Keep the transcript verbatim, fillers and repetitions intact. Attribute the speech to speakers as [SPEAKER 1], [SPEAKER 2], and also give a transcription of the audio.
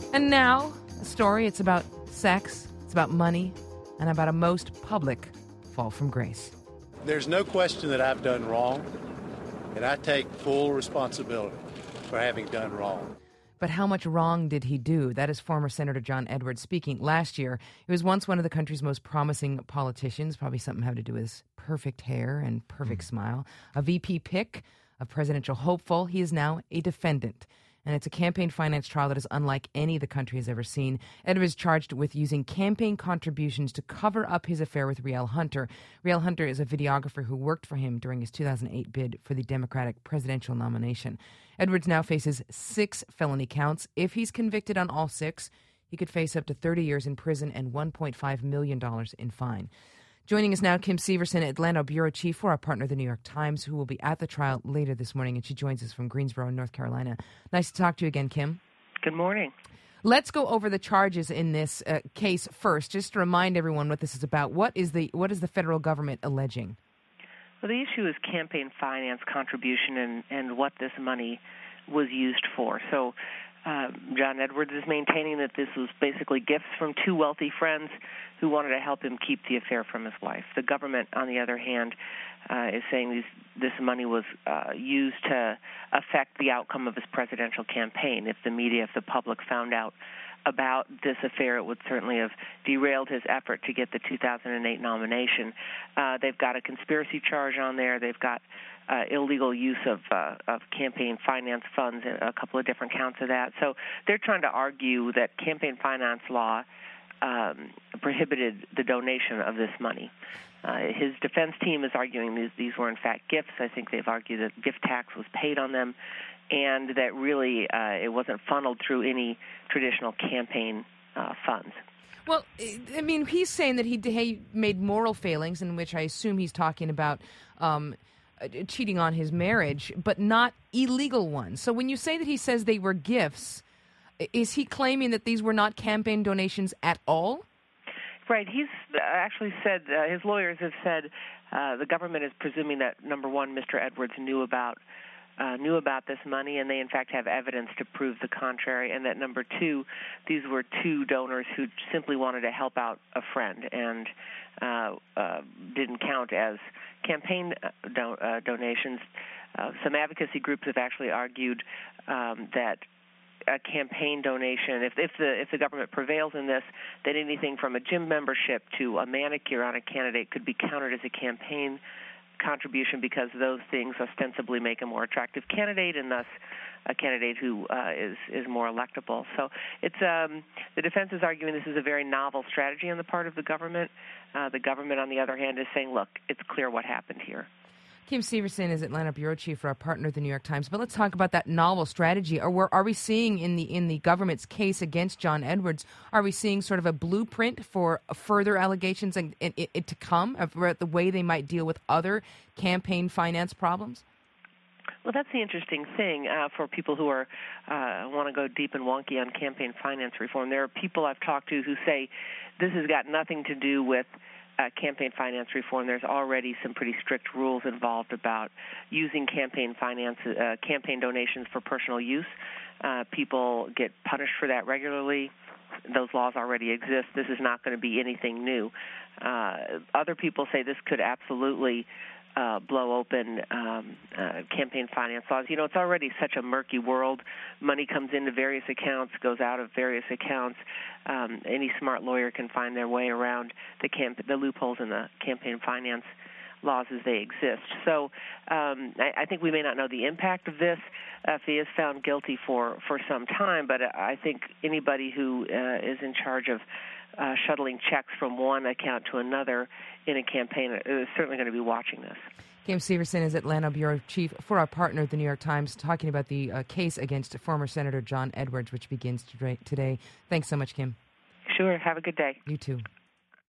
[SPEAKER 1] And now, a story. It's about sex, it's about money, and about a most public fall from grace.
[SPEAKER 2] There's no question that I've done wrong, and I take full responsibility for having done wrong.
[SPEAKER 1] But how much wrong did he do? That is former Senator John Edwards speaking last year. He was once one of the country's most promising politicians, probably something having to do with his perfect hair and perfect mm. smile. A V P pick, a presidential hopeful. He is now a defendant. And it's a campaign finance trial that is unlike any the country has ever seen. Edwards is charged with using campaign contributions to cover up his affair with Rielle Hunter. Rielle Hunter is a videographer who worked for him during his two thousand eight bid for the Democratic presidential nomination. Edwards now faces six felony counts. If he's convicted on all six, he could face up to thirty years in prison and one point five million dollars in fine. Joining us now, Kim Severson, Atlanta bureau chief for our partner, The New York Times, who will be at the trial later this morning, and she joins us from Greensboro, North Carolina. Nice to talk to you again, Kim.
[SPEAKER 3] Good morning.
[SPEAKER 1] Let's go over the charges in this uh, case first, just to remind everyone what this is about. What is the what is the federal government alleging?
[SPEAKER 3] Well, the issue is campaign finance contribution and, and what this money was used for. So uh, John Edwards is maintaining that this was basically gifts from two wealthy friends who wanted to help him keep the affair from his wife. The government, on the other hand, uh, is saying these, this money was uh, used to affect the outcome of his presidential campaign. If the media, if the public found out about this affair, it would certainly have derailed his effort to get the two thousand eight nomination. Uh, they've got a conspiracy charge on there. They've got uh, illegal use of, uh, of campaign finance funds, a couple of different counts of that. So they're trying to argue that campaign finance law um, prohibited the donation of this money. Uh, his defense team is arguing these, these were, in fact, gifts. I think they've argued that gift tax was paid on them, and that really uh, it wasn't funneled through any traditional campaign uh, funds.
[SPEAKER 1] Well, I mean, he's saying that he, he made moral failings, in which I assume he's talking about um, cheating on his marriage, but not illegal ones. So when you say that he says they were gifts, is he claiming that these were not campaign donations at all?
[SPEAKER 3] Right. He's actually said, uh, his lawyers have said uh, the government is presuming that, number one, Mister Edwards knew about Uh, knew about this money, and they, in fact, have evidence to prove the contrary, and that, number two, these were two donors who simply wanted to help out a friend and uh, uh, didn't count as campaign do- uh, donations. Uh, some advocacy groups have actually argued um, that a campaign donation, if, if the if the government prevails in this, that anything from a gym membership to a manicure on a candidate could be counted as a campaign contribution, because those things ostensibly make a more attractive candidate, and thus a candidate who uh, is is more electable. So it's um, the defense is arguing this is a very novel strategy on the part of the government. Uh, the government, on the other hand, is saying, look, it's clear what happened here.
[SPEAKER 1] Kim Severson is Atlanta bureau chief for our partner, The New York Times. But let's talk about that novel strategy. Are we, are we seeing in the in the government's case against John Edwards, are we seeing sort of a blueprint for further allegations and, and, and to come about the way they might deal with other campaign finance problems?
[SPEAKER 3] Well, that's the interesting thing uh, for people who are uh, want to go deep and wonky on campaign finance reform. There are people I've talked to who say this has got nothing to do with Uh, campaign finance reform. There's already some pretty strict rules involved about using campaign finance, uh, campaign donations for personal use. Uh, people get punished for that regularly. Those laws already exist. This is not going to be anything new. Uh, other people say this could absolutely uh, blow open um, uh, campaign finance laws. You know, it's already such a murky world. Money comes into various accounts, goes out of various accounts. Um, any smart lawyer can find their way around the, camp- the loopholes in the campaign finance laws as they exist. So um, I, I think we may not know the impact of this uh, if he is found guilty for, for some time, but I think anybody who uh, is in charge of uh, shuttling checks from one account to another in a campaign is certainly going to be watching this.
[SPEAKER 1] Kim Severson is Atlanta bureau chief for our partner, The New York Times, talking about the uh, case against former Senator John Edwards, which begins today. Thanks so much, Kim.
[SPEAKER 3] Sure. Have a good day.
[SPEAKER 1] You too.